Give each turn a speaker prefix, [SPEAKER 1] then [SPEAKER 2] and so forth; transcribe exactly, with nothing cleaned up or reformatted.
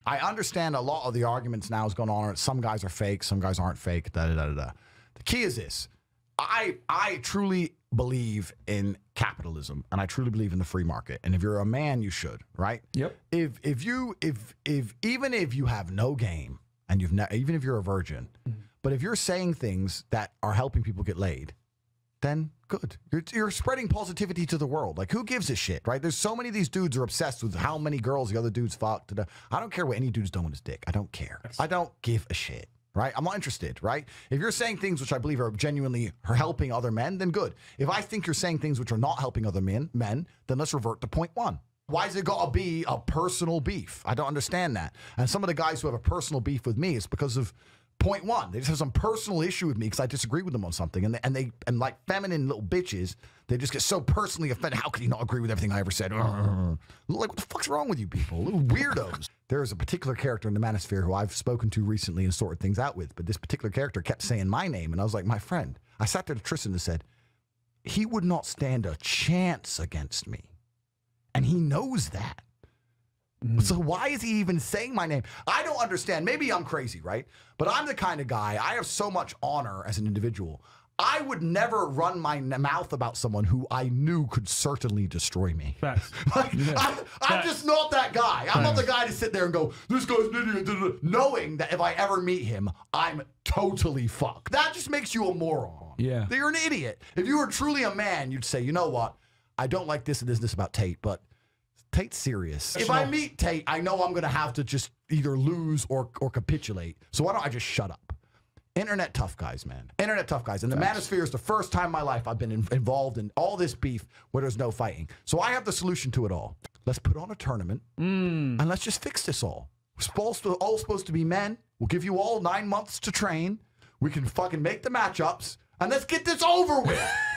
[SPEAKER 1] I understand a lot of the arguments now is going on. Some guys are fake, some guys aren't fake. Da da da da. The key is this: I I truly believe in capitalism, and I truly believe in the free market. And if you're a man, you should, right?
[SPEAKER 2] Yep.
[SPEAKER 1] If if you if if even if you have no game and you've ne- even if you're a virgin, mm-hmm. but if you're saying things that are helping people get laid, then good. You're, you're spreading positivity to the world. Like, who gives a shit, right? There's so many of these dudes are obsessed with how many girls the other dudes fucked. I don't care what any dude's done with his dick. I don't care. Yes. I don't give a shit, right? I'm not interested, right? If you're saying things which I believe are genuinely are helping other men, then good. If I think you're saying things which are not helping other men, men, then let's revert to point one. Why is it got to be a personal beef? I don't understand that. And some of the guys who have a personal beef with me is because of point one. They just have some personal issue with me because I disagree with them on something. And they, and they, and like feminine little bitches, they just get so personally offended. How could you not agree with everything I ever said? Like, what the fuck's wrong with you people? Little weirdos. There is a particular character in the Manosphere who I've spoken to recently and sorted things out with. But this particular character kept saying my name. And I was like, my friend. I sat there to Tristan and said, he would not stand a chance against me. And he knows that. Mm. So why is he even saying my name? I don't understand. Maybe I'm crazy, right? But I'm the kind of guy, I have so much honor as an individual. I would never run my mouth about someone who I knew could certainly destroy me.
[SPEAKER 2] Facts.
[SPEAKER 1] Like,
[SPEAKER 2] Yeah.
[SPEAKER 1] I, I'm
[SPEAKER 2] Facts.
[SPEAKER 1] just not that guy. I'm
[SPEAKER 2] Facts.
[SPEAKER 1] not the guy to sit there and go, this guy's an idiot, da, da, da, knowing that if I ever meet him, I'm totally fucked. That just makes you a moron.
[SPEAKER 2] Yeah.
[SPEAKER 1] That you're an idiot. If you were truly a man, you'd say, you know what? I don't like this and this and this about Tate, but Tate's serious. If I meet Tate, I know I'm going to have to just either lose or, or capitulate. So why don't I just shut up? Internet tough guys, man. Internet tough guys. And the Manosphere is the first time in my life I've been in, involved in all this beef where there's no fighting. So I have the solution to it all. Let's put on a tournament
[SPEAKER 2] Mm.
[SPEAKER 1] and let's just fix this all. We're supposed to, all supposed to be men. We'll give you all nine months to train. We can fucking make the matchups and let's get this over with.